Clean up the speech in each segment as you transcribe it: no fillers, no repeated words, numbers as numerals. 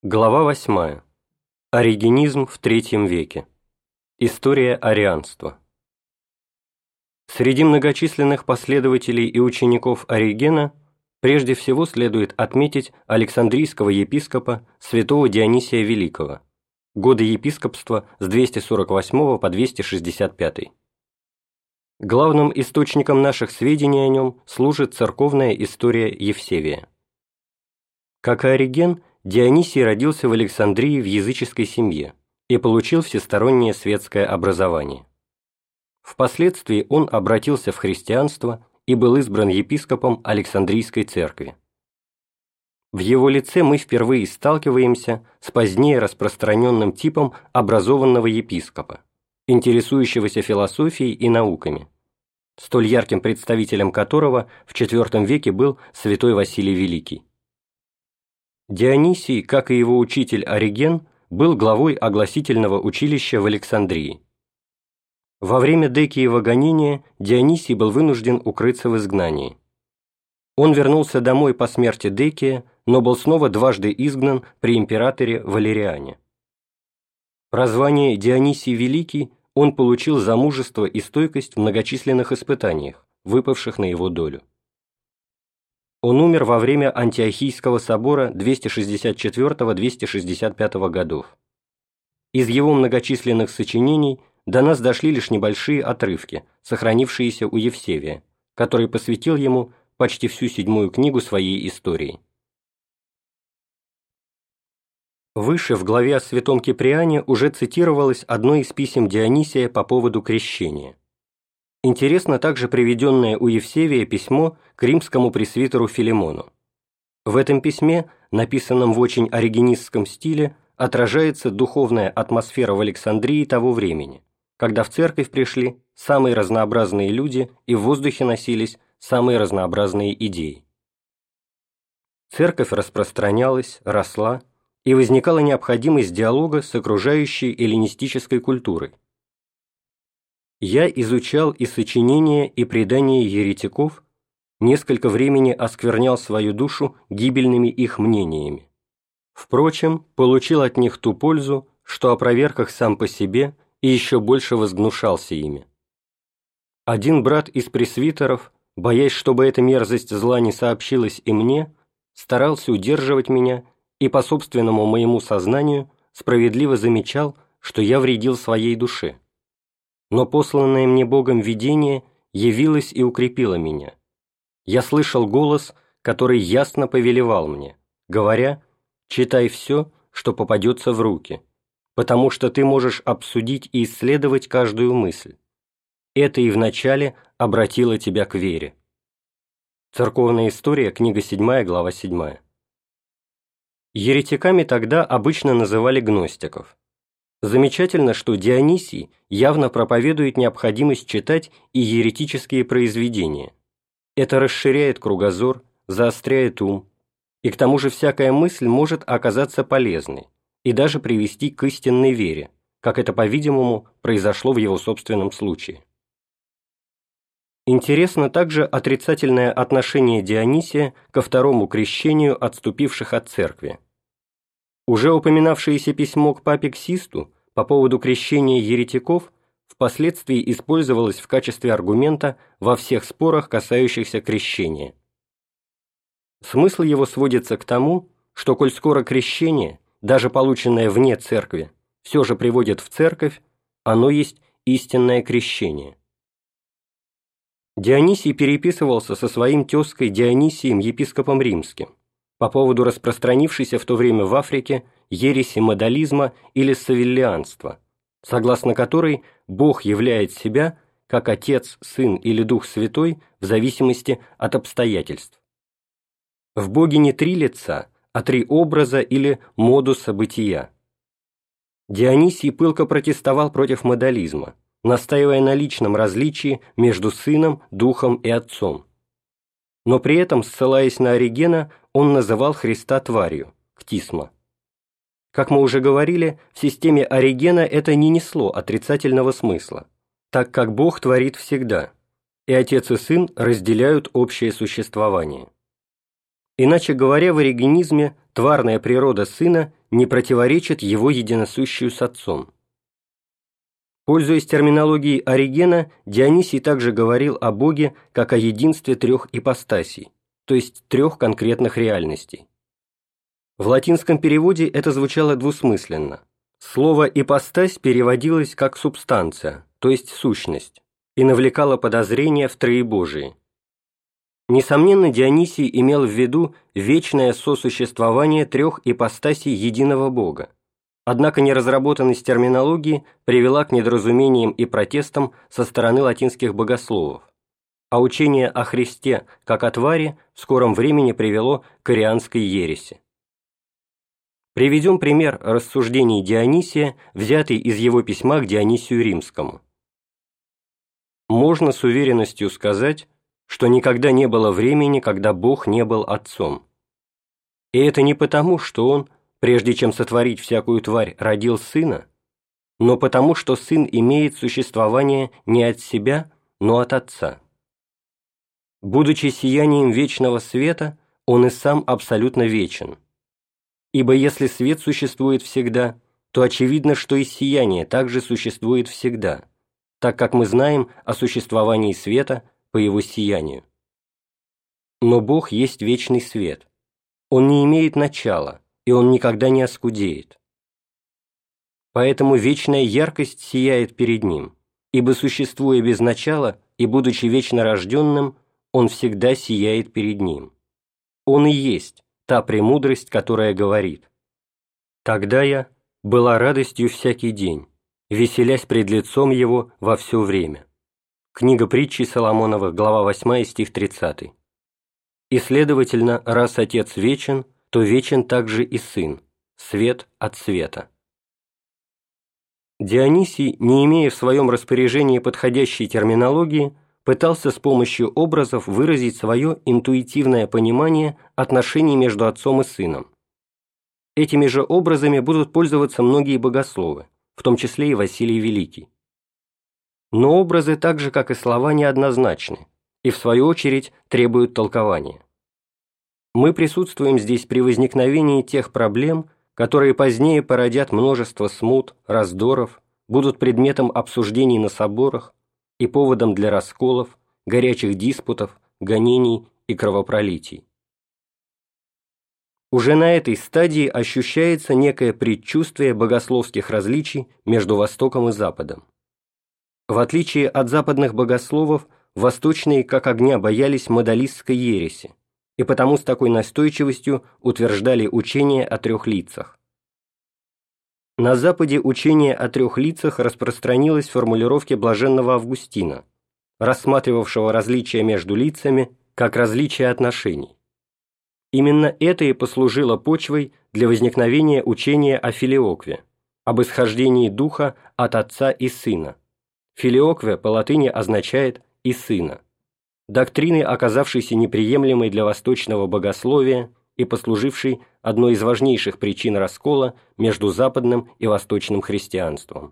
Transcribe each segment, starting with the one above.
Глава 8. Оригенизм в III веке. История арианства. Среди многочисленных последователей и учеников Оригена прежде всего следует отметить Александрийского епископа святого Дионисия Великого, годы епископства с 248 по 265. Главным источником наших сведений о нем служит церковная история Евсевия. Как и Ориген, Дионисий родился в Александрии в языческой семье и получил всестороннее светское образование. Впоследствии он обратился в христианство и был избран епископом Александрийской церкви. В его лице мы впервые сталкиваемся с позднее распространенным типом образованного епископа, интересующегося философией и науками, столь ярким представителем которого в IV веке был святой Василий Великий. Дионисий, как и его учитель Ориген, был главой огласительного училища в Александрии. Во время Декиева гонения Дионисий был вынужден укрыться в изгнании. Он вернулся домой по смерти Декия, но был снова дважды изгнан при императоре Валериане. Прозвание Дионисий Великий он получил за мужество и стойкость в многочисленных испытаниях, выпавших на его долю. Он умер во время Антиохийского собора 264-265 годов. Из его многочисленных сочинений до нас дошли лишь небольшие отрывки, сохранившиеся у Евсевия, который посвятил ему почти всю 7 книгу своей истории. Выше в главе о святом Киприане уже цитировалось одно из писем Дионисия по поводу крещения. Интересно также приведенное у Евсевия письмо к римскому пресвитеру Филимону. В этом письме, написанном в очень оригенистском стиле, отражается духовная атмосфера в Александрии того времени, когда в церковь пришли самые разнообразные люди и в воздухе носились самые разнообразные идеи. Церковь распространялась, росла, и возникала необходимость диалога с окружающей эллинистической культурой. Я изучал и сочинения, и предания еретиков, несколько времени осквернял свою душу гибельными их мнениями. Впрочем, получил от них ту пользу, что опроверг их сам по себе и еще больше возгнушался ими. Один брат из пресвитеров, боясь, чтобы эта мерзость зла не сообщилась и мне, старался удерживать меня и по собственному моему сознанию справедливо замечал, что я вредил своей душе. Но посланное мне Богом видение явилось и укрепило меня. Я слышал голос, который ясно повелевал мне, говоря: «Читай все, что попадется в руки, потому что ты можешь обсудить и исследовать каждую мысль. Это и вначале обратило тебя к вере». Церковная история, книга 7, глава 7. Еретиками тогда обычно называли гностиков. Замечательно, что Дионисий явно проповедует необходимость читать и еретические произведения. Это расширяет кругозор, заостряет ум, и к тому же всякая мысль может оказаться полезной и даже привести к истинной вере, как это, по-видимому, произошло в его собственном случае. Интересно также отрицательное отношение Дионисия ко второму крещению отступивших от церкви. Уже упоминавшееся письмо к папе Ксисту по поводу крещения еретиков впоследствии использовалось в качестве аргумента во всех спорах, касающихся крещения. Смысл его сводится к тому, что коль скоро крещение, даже полученное вне церкви, все же приводит в церковь, оно есть истинное крещение. Дионисий переписывался со своим тезкой Дионисием, епископом римским, по поводу распространившейся в то время в Африке ереси модализма или савиллианства, согласно которой Бог являет себя как Отец, Сын или Дух Святой в зависимости от обстоятельств. В Боге не 3 лица, а 3 образа или модуса бытия. Дионисий пылко протестовал против модализма, настаивая на личном различии между Сыном, Духом и Отцом. Но при этом, ссылаясь на Оригена, он называл Христа тварью, ктисма. Как мы уже говорили, в системе Оригена это не несло отрицательного смысла, так как Бог творит всегда, и Отец и Сын разделяют общее существование. Иначе говоря, в оригенизме тварная природа Сына не противоречит Его единосущию с Отцом. Пользуясь терминологией Оригена, Дионисий также говорил о Боге как о единстве трех ипостасей, то есть трех конкретных реальностей. В латинском переводе это звучало двусмысленно. Слово «ипостась» переводилось как «субстанция», то есть «сущность», и навлекало подозрения в Троебожии. Несомненно, Дионисий имел в виду вечное сосуществование трех ипостасей единого Бога, однако неразработанность терминологии привела к недоразумениям и протестам со стороны латинских богословов, а учение о Христе как о твари в скором времени привело к арианской ереси. Приведем пример рассуждений Дионисия, взятый из его письма к Дионисию Римскому. Можно с уверенностью сказать, что никогда не было времени, когда Бог не был Отцом. И это не потому, что Он, прежде чем сотворить всякую тварь, родил Сына, но потому, что Сын имеет существование не от себя, но от Отца. Будучи сиянием вечного света, Он и Сам абсолютно вечен. Ибо если свет существует всегда, то очевидно, что и сияние также существует всегда, так как мы знаем о существовании света по его сиянию. Но Бог есть вечный свет. Он не имеет начала, и Он никогда не оскудеет. Поэтому вечная яркость сияет перед Ним, ибо, существуя без начала и будучи вечно рожденным, Он всегда сияет перед Ним. Он и есть та премудрость, которая говорит: «Тогда я была радостью всякий день, веселясь пред лицом Его во все время». Книга притчей Соломоновых, глава 8, стих 30. И, следовательно, раз Отец вечен, то вечен также и Сын, свет от света. Дионисий, не имея в своем распоряжении подходящей терминологии, пытался с помощью образов выразить свое интуитивное понимание отношений между Отцом и Сыном. Этими же образами будут пользоваться многие богословы, в том числе и Василий Великий. Но образы, так же как и слова, неоднозначны и, в свою очередь, требуют толкования. Мы присутствуем здесь при возникновении тех проблем, которые позднее породят множество смут, раздоров, будут предметом обсуждений на соборах и поводом для расколов, горячих диспутов, гонений и кровопролитий. Уже на этой стадии ощущается некое предчувствие богословских различий между Востоком и Западом. В отличие от западных богословов, восточные как огня боялись модалистской ереси, и потому с такой настойчивостью утверждали учение о трех лицах. На Западе учение о трех лицах распространилось в формулировке блаженного Августина, рассматривавшего различия между лицами как различия отношений. Именно это и послужило почвой для возникновения учения о филиокве, об исхождении Духа от Отца и Сына. Филиокве по латыни означает «и Сына», доктрины, оказавшейся неприемлемой для восточного богословия и послужившей одной из важнейших причин раскола между западным и восточным христианством.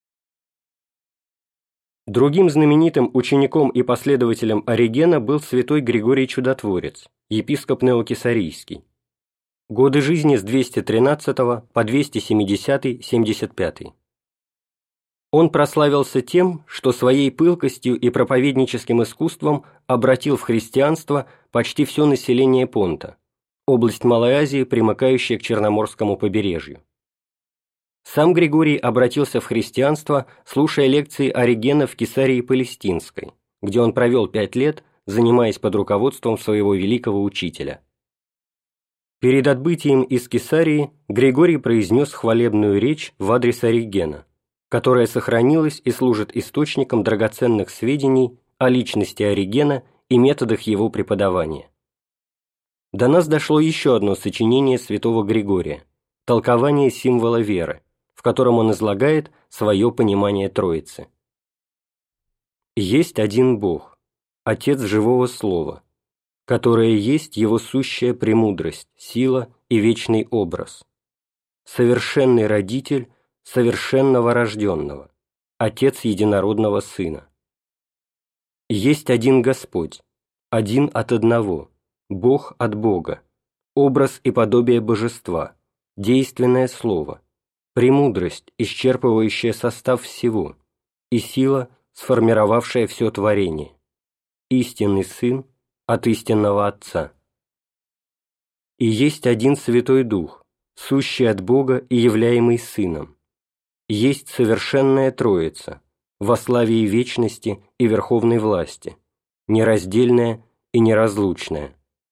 Другим знаменитым учеником и последователем Оригена был святой Григорий Чудотворец, епископ Неокесарийский. Годы жизни с 213 по 270-75. Он прославился тем, что своей пылкостью и проповедническим искусством обратил в христианство почти все население Понта, область Малой Азии, примыкающая к Черноморскому побережью. Сам Григорий обратился в христианство, слушая лекции Оригена в Кесарии Палестинской, где он провел 5 лет, занимаясь под руководством своего великого учителя. Перед отбытием из Кесарии Григорий произнес хвалебную речь в адрес Оригена, которая сохранилась и служит источником драгоценных сведений о личности Оригена и методах его преподавания. До нас дошло еще одно сочинение святого Григория – толкование символа веры, в котором он излагает свое понимание Троицы. «Есть один Бог, Отец живого Слова, которое есть Его сущая премудрость, сила и вечный образ, совершенный Родитель совершенного рожденного, Отец единородного Сына. Есть один Господь, один от одного, Бог от Бога, образ и подобие божества, действенное слово, премудрость, исчерпывающая состав всего, и сила, сформировавшая все творение, истинный Сын от истинного Отца. И есть один Святой Дух, сущий от Бога и являемый Сыном. Есть совершенная Троица, во славе и вечности и верховной власти, нераздельная и неразлучная.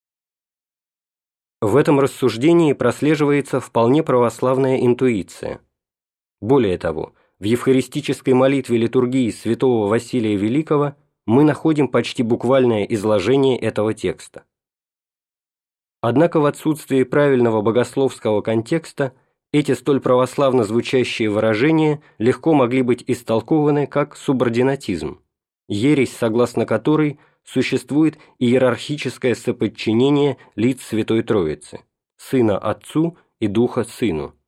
В этом рассуждении прослеживается вполне православная интуиция. Более того, в евхаристической молитве литургии святого Василия Великого мы находим почти буквальное изложение этого текста. Однако в отсутствии правильного богословского контекста эти столь православно звучащие выражения легко могли быть истолкованы как субординатизм, ересь, согласно которой существует иерархическое соподчинение лиц Святой Троицы, Сына Отцу и Духа Сыну,